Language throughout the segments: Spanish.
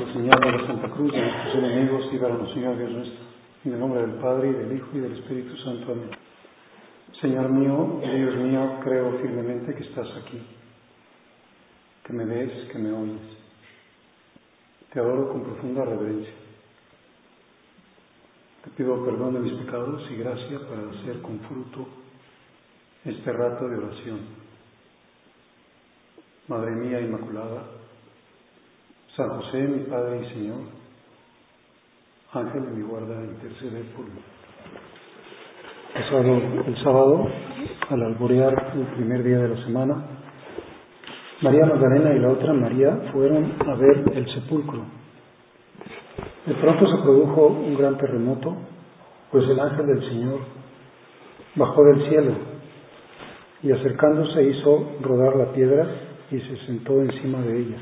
señal de la Santa Cruz de nuestros enemigos, líbranos, Señor Dios nuestro. En el nombre del Padre, y del Hijo, y del Espíritu Santo. Amén. Señor mío y Dios mío, creo firmemente que estás aquí, que me ves, que me oyes. Te adoro con profunda reverencia. Te pido perdón de mis pecados y gracia para hacer con fruto este rato de oración. Madre mía Inmaculada, San José, mi Padre y Señor, Ángel de mi guarda, intercede por mí. El sábado, al alborear el primer día de la semana, María Magdalena y la otra María fueron a ver el sepulcro. De pronto se produjo un gran terremoto, pues el ángel del Señor bajó del cielo y acercándose hizo rodar la piedra y se sentó encima de ella.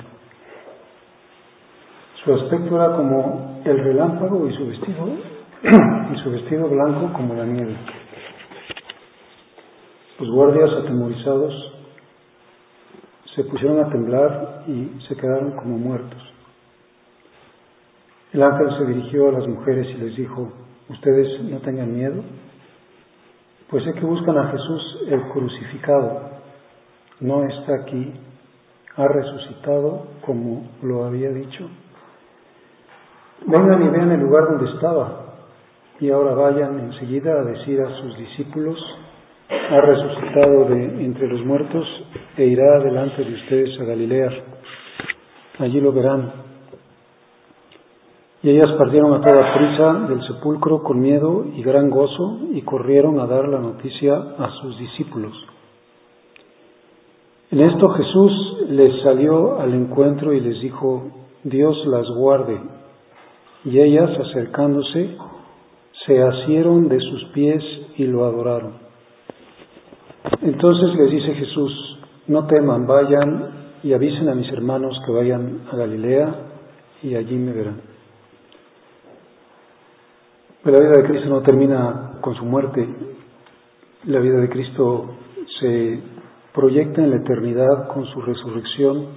Su aspecto era como el relámpago y su vestido blanco como la nieve. Los guardias, atemorizados, se pusieron a temblar y se quedaron como muertos. El ángel se dirigió a las mujeres y les dijo: «Ustedes no tengan miedo, pues sé que buscan a Jesús el crucificado. No está aquí, ha resucitado como lo había dicho. Vengan y vean el lugar donde estaba, y ahora vayan enseguida a decir a sus discípulos: ha resucitado de entre los muertos e irá delante de ustedes a Galilea. Allí lo verán». Y ellas partieron a toda prisa del sepulcro con miedo y gran gozo y corrieron a dar la noticia a sus discípulos. En esto Jesús les salió al encuentro y les dijo: «Dios las guarde». Y ellas, acercándose, se asieron de sus pies y lo adoraron. Entonces les dice Jesús: «No teman, vayan y avisen a mis hermanos que vayan a Galilea y allí me verán». Pero la vida de Cristo no termina con su muerte. La vida de Cristo se proyecta en la eternidad con su resurrección.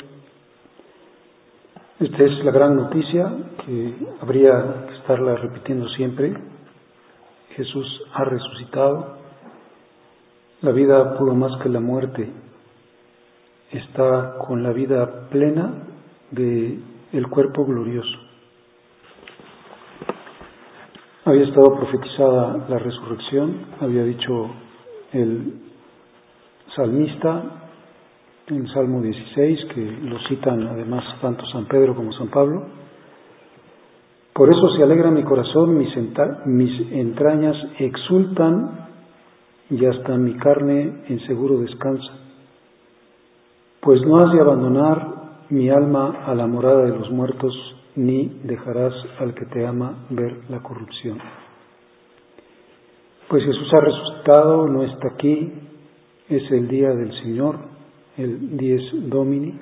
Esta es la gran noticia que habría que estarla repitiendo siempre. Jesús ha resucitado. La vida pudo más que la muerte. Está con la vida plena del cuerpo glorioso. Había estado profetizada la resurrección, había dicho el salmista en Salmo 16, que lo citan además tanto San Pedro como San Pablo: «Por eso se alegra mi corazón, mis entrañas exultan, y hasta mi carne en seguro descansa. Pues no has de abandonar mi alma a la morada de los muertos, ni dejarás al que te ama ver la corrupción». Pues Jesús ha resucitado, no está aquí, es el día del Señor, el Dies Domini.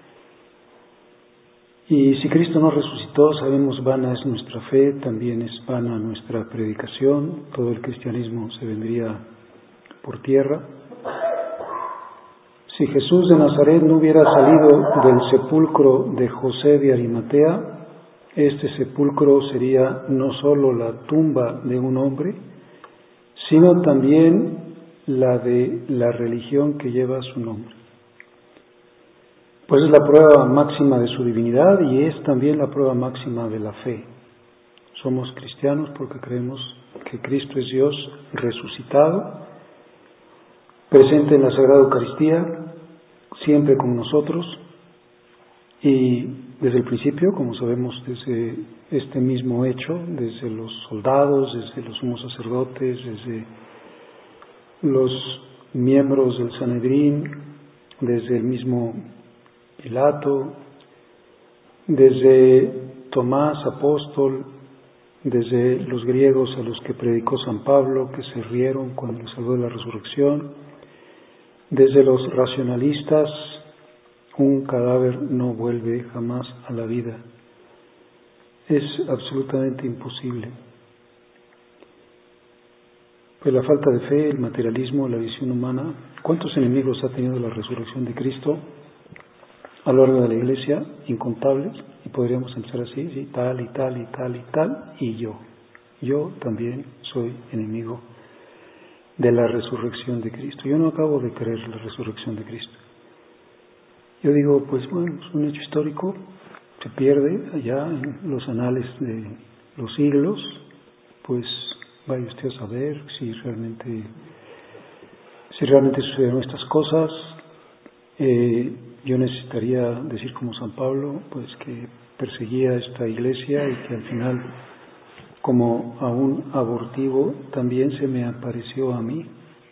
Y si Cristo no resucitó, sabemos vana es nuestra fe, también es vana nuestra predicación, todo el cristianismo se vendría por tierra. Si Jesús de Nazaret no hubiera salido del sepulcro de José de Arimatea, este sepulcro sería no solo la tumba de un hombre, sino también la de la religión que lleva su nombre. Pues es la prueba máxima de su divinidad y es también la prueba máxima de la fe. Somos cristianos porque creemos que Cristo es Dios resucitado, presente en la Sagrada Eucaristía, siempre con nosotros, y desde el principio, como sabemos, desde este mismo hecho, desde los soldados, desde los sumos sacerdotes, desde los miembros del Sanedrín, desde el mismo Pilato, desde Tomás, apóstol, desde los griegos a los que predicó San Pablo, que se rieron cuando les habló de la resurrección, desde los racionalistas, un cadáver no vuelve jamás a la vida. Es absolutamente imposible. Pero la falta de fe, el materialismo, la visión humana, ¿cuántos enemigos ha tenido la resurrección de Cristo a lo largo de la Iglesia? Incontables, y podríamos empezar así, sí, tal y tal y tal y tal, y yo también soy enemigo de la resurrección de Cristo. Yo no acabo de creer la resurrección de Cristo. Yo digo, pues bueno, es un hecho histórico, se pierde allá en los anales de los siglos, pues vaya usted a saber si realmente sucedieron estas cosas. Yo necesitaría decir como San Pablo, pues que perseguía a esta iglesia y que al final, como a un abortivo, también se me apareció a mí.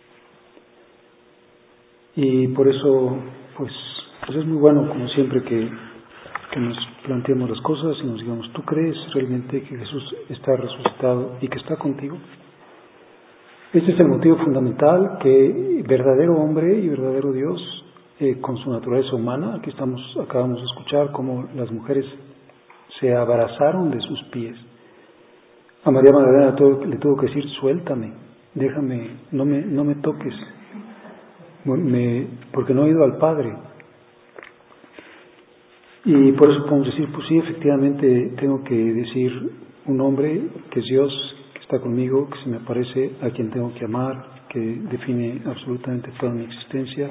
Y por eso, pues es muy bueno, como siempre, que nos planteemos las cosas y nos digamos, ¿tú crees realmente que Jesús está resucitado y que está contigo? Este es el motivo fundamental, que verdadero hombre y verdadero Dios, con su naturaleza humana, aquí acabamos de escuchar cómo las mujeres se abrazaron de sus pies. A María Magdalena le tuvo que decir, suéltame, déjame, no me toques, porque no he ido al Padre. Y por eso podemos decir, pues sí, efectivamente tengo que decir un hombre que es Dios, que está conmigo, que se me aparece, a quien tengo que amar, que define absolutamente toda mi existencia,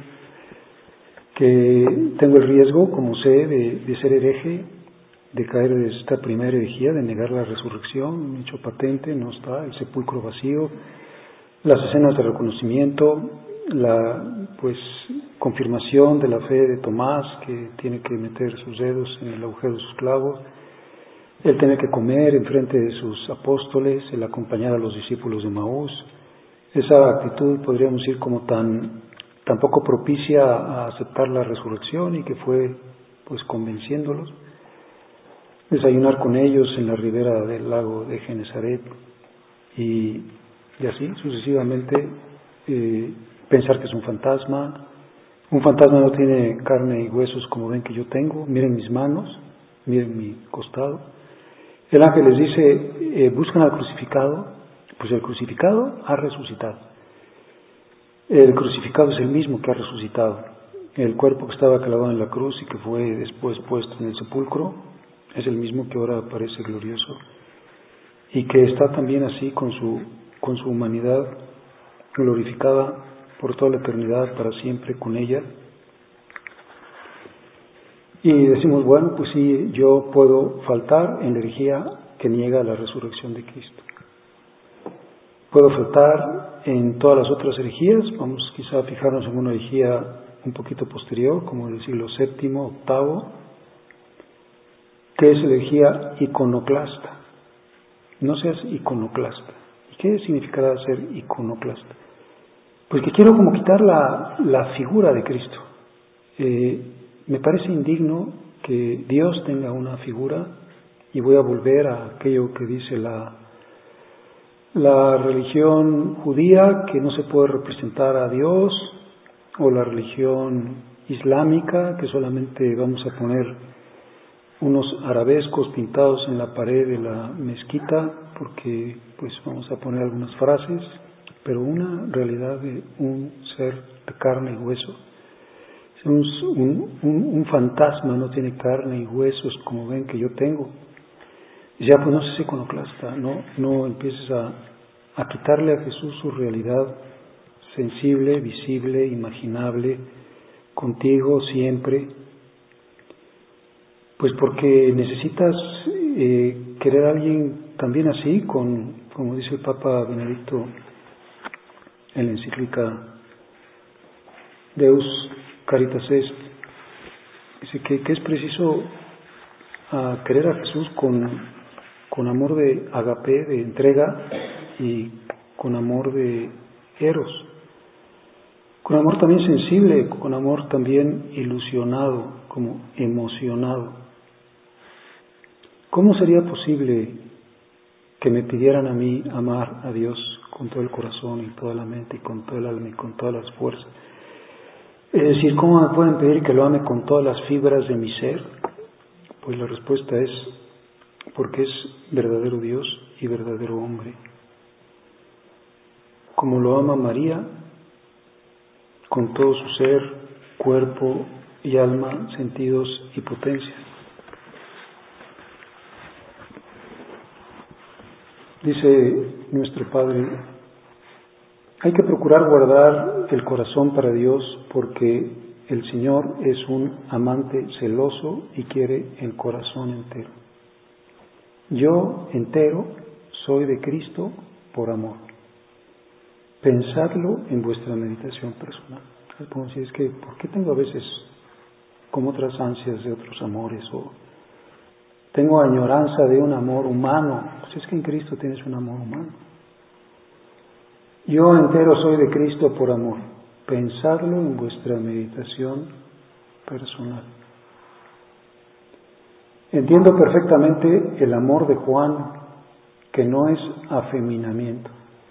que tengo el riesgo, como sé, de ser hereje, de caer en esta primera herejía, de negar la resurrección, un hecho patente, no está, el sepulcro vacío, las escenas de reconocimiento, la confirmación de la fe de Tomás, que tiene que meter sus dedos en el agujero de sus clavos, el tener que comer en frente de sus apóstoles, el acompañar a los discípulos de Maús, esa actitud podríamos decir como tan poco propicia a aceptar la resurrección y que fue pues convenciéndolos, desayunar con ellos en la ribera del lago de Genesaret y así sucesivamente, pensar que es un fantasma no tiene carne y huesos como ven que yo tengo, miren mis manos, miren mi costado. El ángel les dice, buscan al crucificado, pues el crucificado ha resucitado. El crucificado es el mismo que ha resucitado. El cuerpo que estaba clavado en la cruz y que fue después puesto en el sepulcro es el mismo que ahora aparece glorioso y que está también así con su humanidad glorificada por toda la eternidad, para siempre con ella. Y decimos, bueno, pues sí, yo puedo faltar en la herejía que niega la resurrección de Cristo. Puedo faltar en todas las otras herejías, vamos quizá a fijarnos en una herejía un poquito posterior, como del siglo VII, VIII, que es la herejía iconoclasta. No seas iconoclasta. ¿Y qué significará ser iconoclasta? Pues que quiero como quitar la figura de Cristo. Me parece indigno que Dios tenga una figura, y voy a volver a aquello que dice la religión judía, que no se puede representar a Dios, o la religión islámica, que solamente vamos a poner unos arabescos pintados en la pared de la mezquita, porque pues vamos a poner algunas frases, pero una realidad de un ser de carne y hueso. Un fantasma no tiene carne y huesos como ven que yo tengo. Y ya pues no seas iconoclasta, no empieces a quitarle a Jesús su realidad sensible, visible, imaginable, contigo siempre, pues porque necesitas querer a alguien también así, como dice el Papa Benedicto en la encíclica Deus Caritas Est, dice que es preciso querer a Jesús con amor de agape, de entrega, y con amor de eros, con amor también sensible, con amor también ilusionado, como emocionado. ¿Cómo sería posible que me pidieran a mí amar a Dios con todo el corazón y toda la mente y con todo el alma y con todas las fuerzas? Es decir, ¿cómo me pueden pedir que lo ame con todas las fibras de mi ser? Pues la respuesta es porque es verdadero Dios y verdadero hombre. Como lo ama María, con todo su ser, cuerpo y alma, sentidos y potencia. Dice nuestro Padre, hay que procurar guardar el corazón para Dios porque el Señor es un amante celoso y quiere el corazón entero. Yo entero soy de Cristo por amor. Pensadlo en vuestra meditación personal. Es como si es que, ¿por qué tengo a veces como otras ansias de otros amores? O tengo añoranza de un amor humano. Pues es que en Cristo tienes un amor humano. Yo entero soy de Cristo por amor. Pensadlo en vuestra meditación personal. Entiendo perfectamente el amor de Juan, que no es afeminamiento.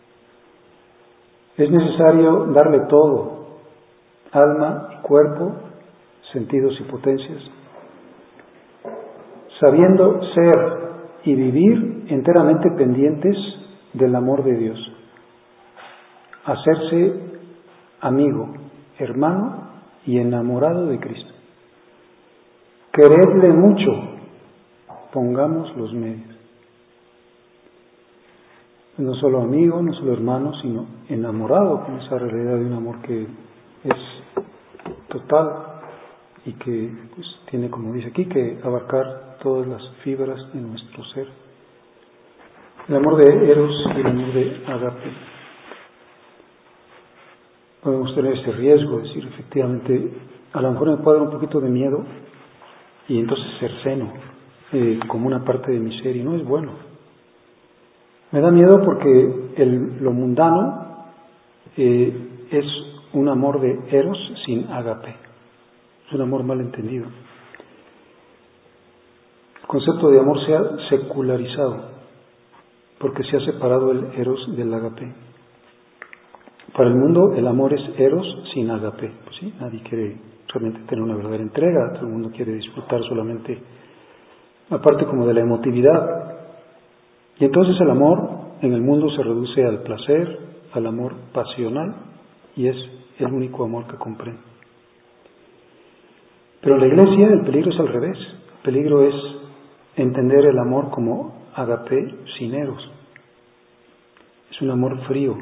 Es necesario darle todo, alma y cuerpo, sentidos y potencias, sabiendo ser y vivir enteramente pendientes del amor de Dios. Hacerse amigo, hermano y enamorado de Cristo. Queredle mucho, pongamos los medios. No solo amigo, no solo hermano, sino enamorado con esa realidad de un amor que es total y que pues, tiene, como dice aquí, que abarcar todas las fibras de nuestro ser. El amor de Eros y el amor de Agape. Podemos tener ese riesgo, es decir, efectivamente, a lo mejor me puede dar un poquito de miedo y entonces cerceno como una parte de mi ser y no es bueno. Me da miedo porque lo mundano es un amor de Eros sin Agape. Es un amor mal entendido. El concepto de amor se ha secularizado porque se ha separado el Eros del Agape. Para el mundo el amor es Eros sin Agape. Pues sí, nadie quiere realmente tener una verdadera entrega, todo el mundo quiere disfrutar solamente la parte como de la emotividad. Y entonces el amor en el mundo se reduce al placer, al amor pasional, y es el único amor que comprende. Pero en la Iglesia el peligro es al revés. El peligro es entender el amor como Agape sin Eros. Es un amor frío,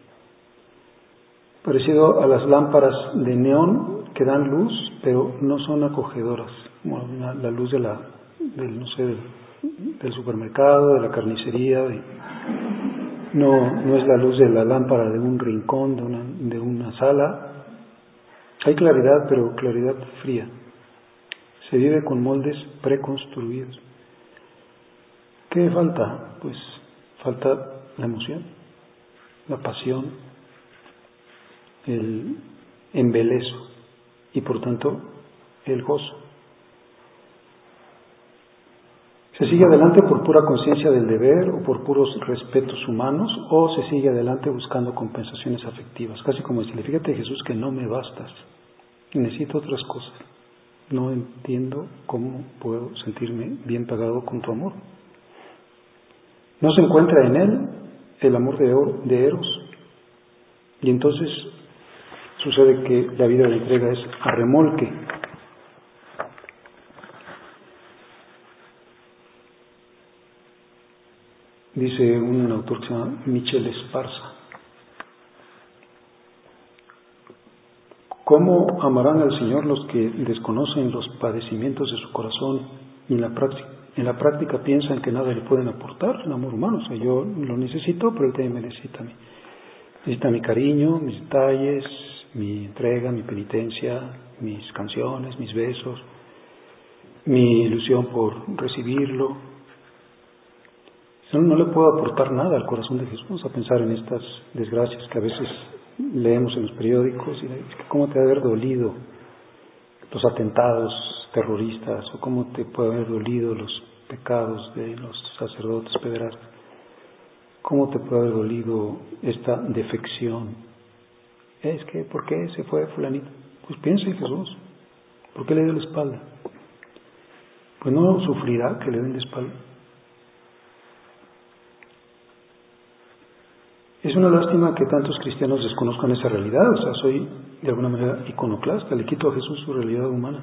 parecido a las lámparas de neón que dan luz, pero no son acogedoras, como la luz del supermercado, de la carnicería, no es la luz de la lámpara de un rincón, de una sala. Hay claridad, pero claridad fría. Se vive con moldes preconstruidos. ¿Qué falta? Pues falta la emoción, la pasión, el embeleso y por tanto el gozo. ¿Se sigue adelante por pura conciencia del deber o por puros respetos humanos o se sigue adelante buscando compensaciones afectivas? Casi como decirle, fíjate Jesús que no me bastas, necesito otras cosas. No entiendo cómo puedo sentirme bien pagado con tu amor. No se encuentra en él el amor de Eros y entonces sucede que la vida de entrega es a remolque. Dice un autor que se llama Michel Esparza: ¿cómo amarán al Señor los que desconocen los padecimientos de su corazón y en la práctica piensan que nada le pueden aportar? El amor humano, o sea, yo lo necesito, pero él también me necesita a mí. Necesita mi cariño, mis detalles, mi entrega, mi penitencia, mis canciones, mis besos, mi ilusión por recibirlo. No le puedo aportar nada al corazón de Jesús a pensar en estas desgracias que a veces leemos en los periódicos y cómo te ha de haber dolido los atentados terroristas o cómo te puede haber dolido los pecados de los sacerdotes pederastas, cómo te puede haber dolido esta defección. Es que, ¿por qué se fue fulanito? Pues piensa en Jesús. ¿Por qué le dio la espalda? Pues no sufrirá que le den la espalda. Es una lástima que tantos cristianos desconozcan esa realidad. O sea, soy de alguna manera iconoclasta, le quito a Jesús su realidad humana.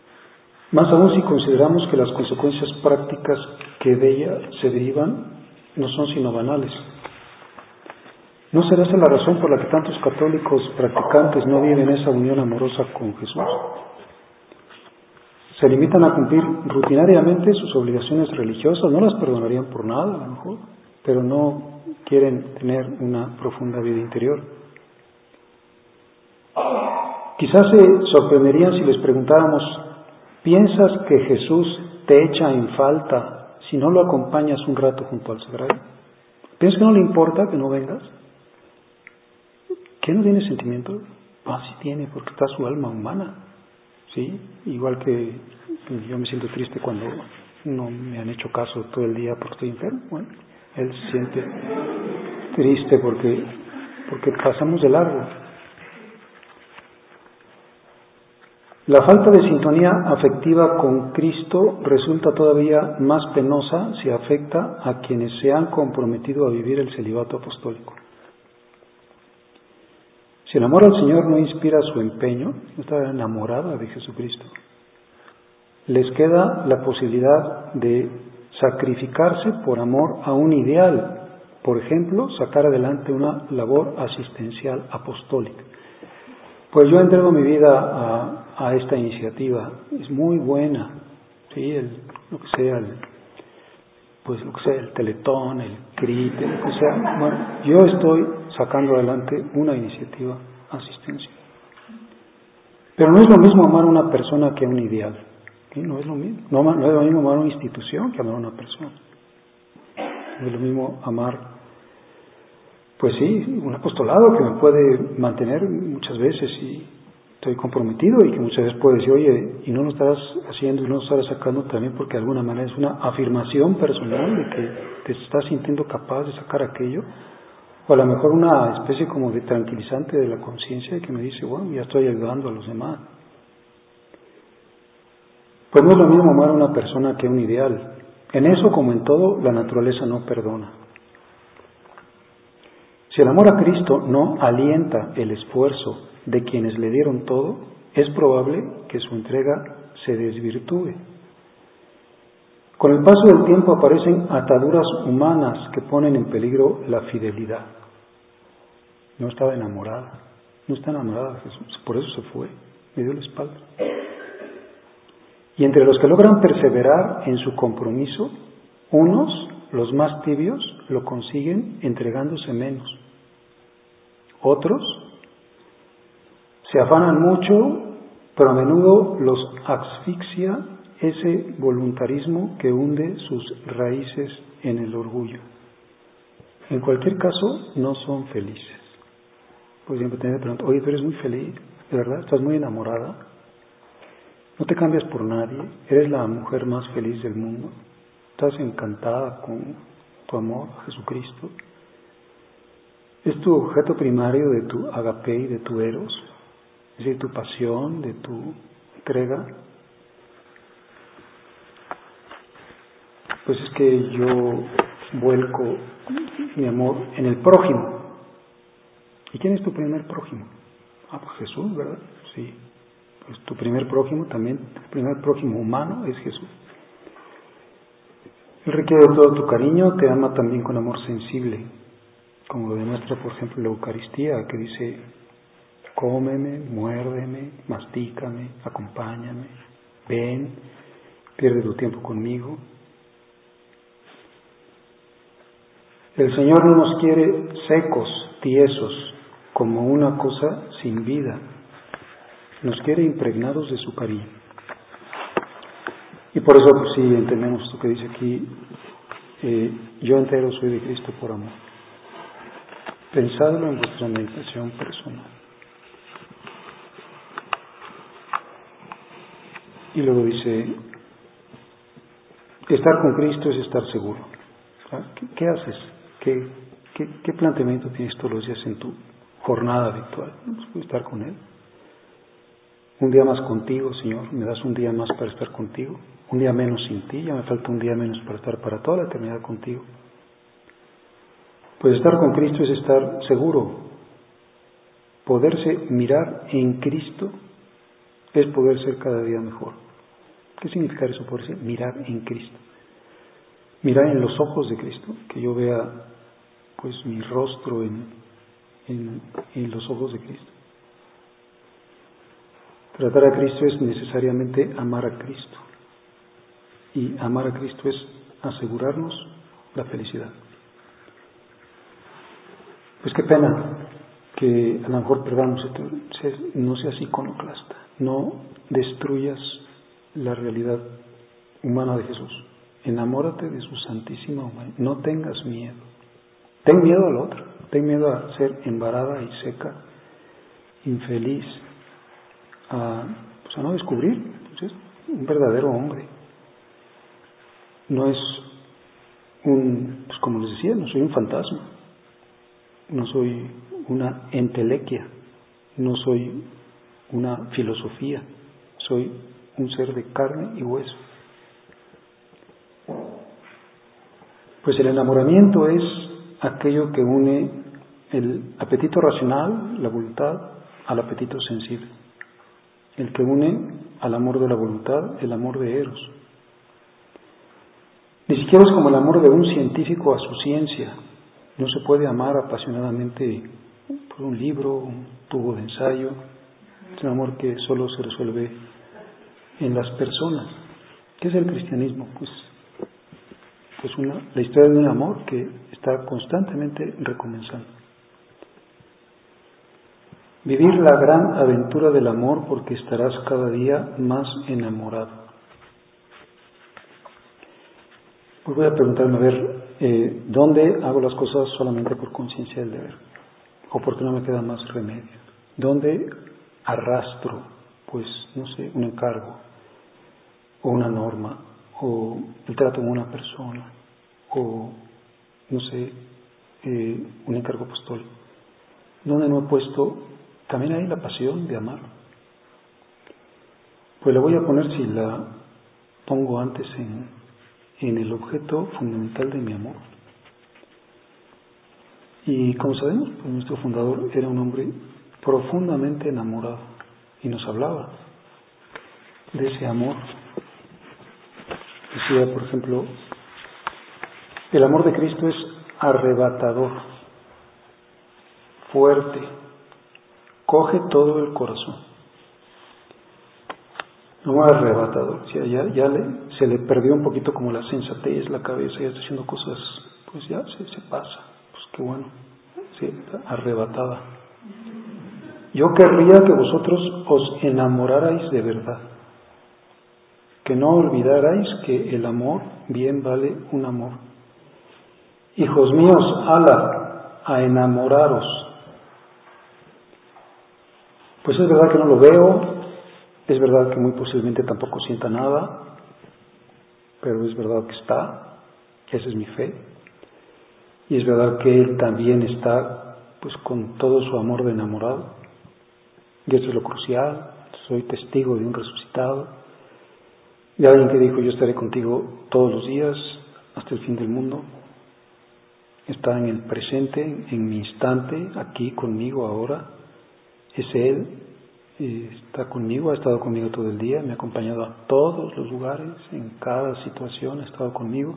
Más aún si consideramos que las consecuencias prácticas que de ella se derivan no son sino banales. ¿No será esa la razón por la que tantos católicos practicantes no viven esa unión amorosa con Jesús? Se limitan a cumplir rutinariamente sus obligaciones religiosas, no las perdonarían por nada a lo mejor, pero no quieren tener una profunda vida interior. Quizás se sorprenderían si les preguntáramos: ¿piensas que Jesús te echa en falta si no lo acompañas un rato junto al sagrario? ¿Piensas que no le importa que no vengas? ¿Que no tiene sentimiento? Sí tiene, porque está su alma humana, ¿sí? Igual que yo me siento triste cuando no me han hecho caso todo el día porque estoy enfermo. Bueno, él se siente triste porque pasamos de largo. La falta de sintonía afectiva con Cristo resulta todavía más penosa si afecta a quienes se han comprometido a vivir el celibato apostólico. Si el amor al Señor no inspira su empeño, no está enamorada de Jesucristo, les queda la posibilidad de sacrificarse por amor a un ideal. Por ejemplo, sacar adelante una labor asistencial apostólica. Pues yo entrego mi vida a esta iniciativa, es muy buena, ¿sí? Lo que sea el Teletón, el CRIT, lo que sea. Bueno, yo estoy sacando adelante una iniciativa asistencial. Pero no es lo mismo amar a una persona que a un ideal, ¿sí? No es lo mismo. No es lo mismo amar a una institución que amar a una persona. No es lo mismo amar, pues sí, un apostolado que me puede mantener muchas veces y estoy comprometido y que muchas veces puede decir: oye, y no lo estás haciendo y no lo estás sacando también porque de alguna manera es una afirmación personal de que te estás sintiendo capaz de sacar aquello, o a lo mejor una especie como de tranquilizante de la conciencia que me dice: bueno, ya estoy ayudando a los demás. Pues no es lo mismo amar a una persona que a un ideal. En eso, como en todo, la naturaleza no perdona. Si el amor a Cristo no alienta el esfuerzo de quienes le dieron todo, es probable que su entrega se desvirtúe. Con el paso del tiempo aparecen ataduras humanas que ponen en peligro la fidelidad. No estaba enamorada, no está enamorada de Jesús, por eso se fue, me dio la espalda. Y entre los que logran perseverar en su compromiso, unos, los más tibios, lo consiguen entregándose menos. Otros se afanan mucho, pero a menudo los asfixia ese voluntarismo que hunde sus raíces en el orgullo. En cualquier caso, no son felices. Pues siempre te pregunto: oye, ¿tú eres muy feliz? ¿De verdad? ¿Estás muy enamorada? ¿No te cambias por nadie? ¿Eres la mujer más feliz del mundo? ¿Estás encantada con tu amor a Jesucristo? ¿Es tu objeto primario de tu agapé y de tu eros? Es decir, tu pasión, de tu entrega. Pues es que yo vuelco mi amor en el prójimo. ¿Y quién es tu primer prójimo? Pues Jesús, ¿verdad? Sí. Pues tu primer prójimo también, tu primer prójimo humano es Jesús. Él requiere de todo tu cariño, te ama también con amor sensible, como lo demuestra, por ejemplo, la Eucaristía, que dice: cómeme, muérdeme, mastícame, acompáñame, ven, pierde tu tiempo conmigo. El Señor no nos quiere secos, tiesos, como una cosa sin vida. Nos quiere impregnados de su cariño. Y por eso, pues sí, entendemos lo que dice aquí: yo entero soy de Cristo por amor. Pensadlo en vuestra meditación personal. Y luego dice: estar con Cristo es estar seguro. ¿Qué haces? ¿Qué planteamiento tienes todos los días en tu jornada habitual? Pues estar con Él. Un día más contigo, Señor, me das un día más para estar contigo. Un día menos sin ti, ya me falta un día menos para estar para toda la eternidad contigo. Pues estar con Cristo es estar seguro. Poderse mirar en Cristo es poder ser cada día mejor. ¿Qué significa eso, poderse mirar en Cristo? mirar en los ojos de Cristo, que yo vea pues mi rostro en los ojos de Cristo. Tratar a Cristo es necesariamente amar a Cristo. Y amar a Cristo es asegurarnos la felicidad. Pues qué pena que a lo mejor perdamos esto. No seas iconoclasta. No destruyas la realidad humana de Jesús. Enamórate de su santísima humanidad. No tengas miedo. Ten miedo al otro. Ten miedo a ser embarada y seca, infeliz, a no descubrir. Pues es un verdadero hombre. No es pues como les decía, no soy un fantasma. No soy una entelequia. No soy una filosofía. Soy un ser de carne y hueso. Pues el enamoramiento es aquello que une el apetito racional, la voluntad, al apetito sensible. El que une al amor de la voluntad, el amor de Eros. Ni siquiera es como el amor de un científico a su ciencia. No se puede amar apasionadamente por un libro, un tubo de ensayo. Es un amor que solo se resuelve en las personas. ¿Qué es el cristianismo? Pues la historia de un amor que está constantemente recomenzando. Vivir la gran aventura del amor porque estarás cada día más enamorado. Pues voy a preguntarme, a ver, ¿dónde hago las cosas solamente por conciencia del deber? ¿O porque no me queda más remedio? ¿Dónde arrastro, pues, no sé, un encargo, o una norma, o el trato con una persona, o, no sé, un encargo apostólico? ¿Dónde no he puesto también ahí la pasión de amar? Pues la voy a poner, si la pongo antes, en el objeto fundamental de mi amor. Y como sabemos, pues nuestro fundador era un hombre profundamente enamorado y nos hablaba de ese amor. Decía, por ejemplo, el amor de Cristo es arrebatador, fuerte, coge todo el corazón. Amor arrebatador. O sea, se le perdió un poquito como la sensatez, la cabeza, ya está haciendo cosas, pues ya se pasa. Pues qué bueno, sí, arrebatada. Yo querría que vosotros os enamorarais de verdad, que no olvidarais que el amor bien vale un amor. Hijos míos, ala, a enamoraros. Pues es verdad que no lo veo, es verdad que muy posiblemente tampoco sienta nada, pero es verdad que está, esa es mi fe, y es verdad que Él también está pues con todo su amor de enamorado, y eso es lo crucial. Soy testigo de un resucitado, de alguien que dijo: yo estaré contigo todos los días hasta el fin del mundo. Está en el presente, en mi instante, aquí conmigo ahora. Es Él, está conmigo, ha estado conmigo todo el día, me ha acompañado a todos los lugares, en cada situación ha estado conmigo.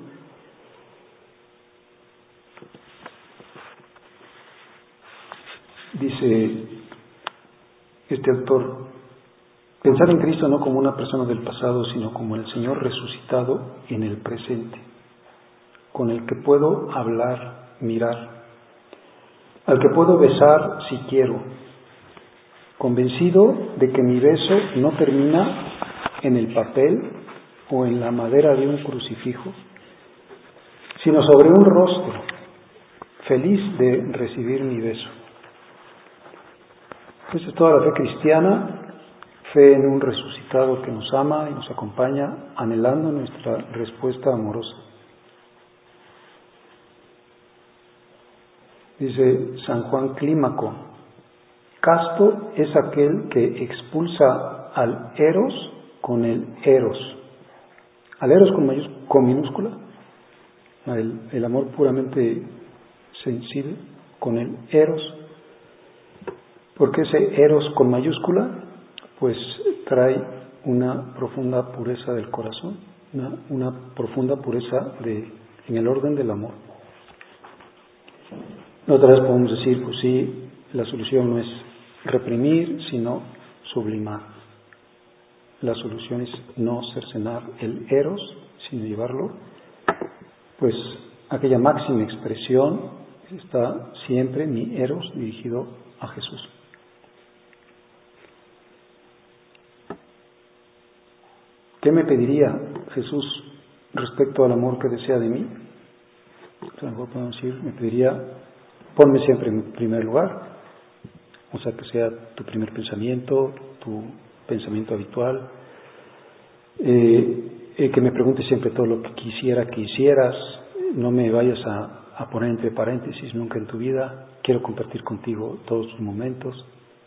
Dice este autor: pensar en Cristo no como una persona del pasado, sino como el Señor resucitado en el presente, con el que puedo hablar, mirar, al que puedo besar si quiero, convencido de que mi beso no termina en el papel o en la madera de un crucifijo, sino sobre un rostro, feliz de recibir mi beso. Esa es toda la fe cristiana, fe en un resucitado que nos ama y nos acompaña, anhelando nuestra respuesta amorosa. Dice San Juan Clímaco: casto es aquel que expulsa al eros con el eros. Al eros con minúscula, el amor puramente sensible, con el eros. Porque ese eros con mayúscula pues trae una profunda pureza del corazón, una profunda pureza de en el orden del amor. Otra vez podemos decir, pues sí, la solución no es reprimir, sino sublimar. La solución es no cercenar el eros, sino llevarlo, pues, aquella máxima expresión está siempre mi eros dirigido a Jesús. ¿Qué me pediría Jesús respecto al amor que desea de mí? A lo mejor podemos decir, me pediría, ponme siempre en primer lugar, o sea, que sea tu primer pensamiento, tu pensamiento habitual, que me preguntes siempre todo lo que quisiera que hicieras, no me vayas a poner entre paréntesis nunca en tu vida, quiero compartir contigo todos tus momentos.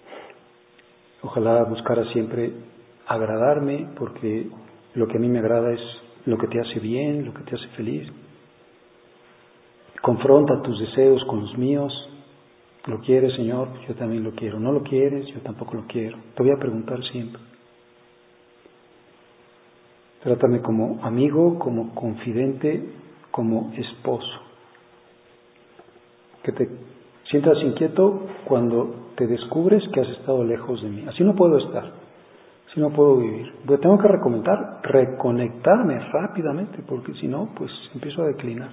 Ojalá buscara siempre agradarme, porque lo que a mí me agrada es lo que te hace bien, lo que te hace feliz. Confronta tus deseos con los míos. ¿Lo quieres, Señor? Yo también lo quiero. ¿No lo quieres? Yo tampoco lo quiero. Te voy a preguntar siempre. Trátame como amigo, como confidente, como esposo. Que te sientas inquieto cuando te descubres que has estado lejos de mí. Así no puedo estar, así no puedo vivir. Pues tengo que reconectarme rápidamente, porque si no, pues empiezo a declinar.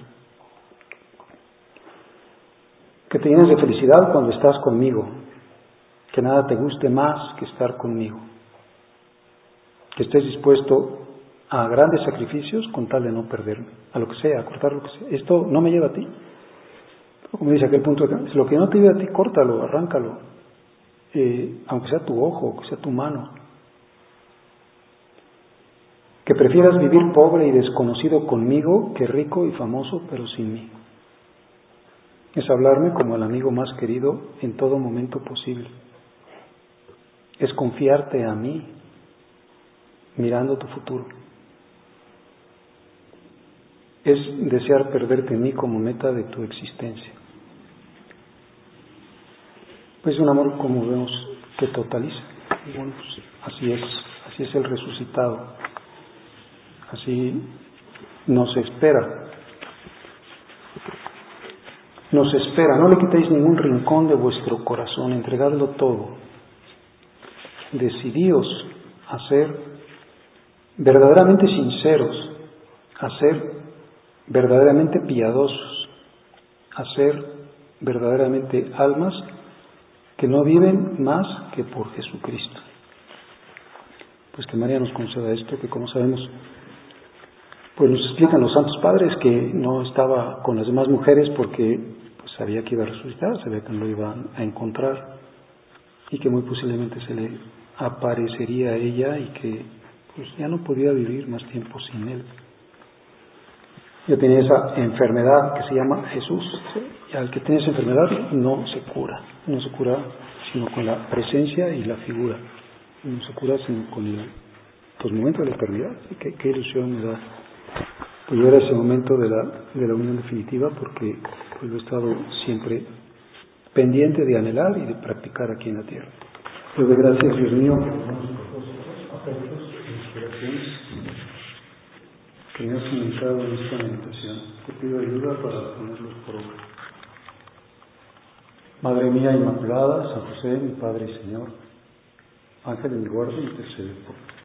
Que te llenes de felicidad cuando estás conmigo, que nada te guste más que estar conmigo. Que estés dispuesto a grandes sacrificios con tal de no perderme, a lo que sea, a cortar lo que sea. Esto no me lleva a ti. Como dice aquel punto acá, lo que no te lleva a ti, córtalo, arráncalo, aunque sea tu ojo, aunque sea tu mano. Que prefieras vivir pobre y desconocido conmigo que rico y famoso pero sin mí. Es hablarme como el amigo más querido en todo momento posible. Es confiarte a mí, mirando tu futuro. Es desear perderte en mí como meta de tu existencia. Pues un amor, como vemos, que totaliza. Y bueno, pues así es el resucitado. Así nos espera. Nos espera. No le quitéis ningún rincón de vuestro corazón, entregadlo todo. Decidíos a ser verdaderamente sinceros, a ser verdaderamente piadosos, a ser verdaderamente almas que no viven más que por Jesucristo. Pues que María nos conceda esto, que como sabemos, pues nos explican los santos padres que no estaba con las demás mujeres porque pues sabía que iba a resucitar, sabía que no lo iban a encontrar y que muy posiblemente se le aparecería a ella y que pues ya no podía vivir más tiempo sin él. Ya tenía esa enfermedad que se llama Jesús, ¿sí? Y al que tiene esa enfermedad no se cura sino con la presencia y la figura, no se cura sino con los momentos de la eternidad. ¿Sí? ¿Qué ilusión me da pues llegar a ese momento de la unión definitiva? Porque pues lo he estado siempre pendiente de anhelar y de practicar aquí en la tierra. Pues de gracias, Dios mío, por los propósitos, afectos e inspiraciones que me has comunicado en esta meditación. Te pido ayuda para ponerlos por obra. Madre mía Inmaculada, San José, mi Padre y Señor, Ángel de mi guarda, intercede por mí.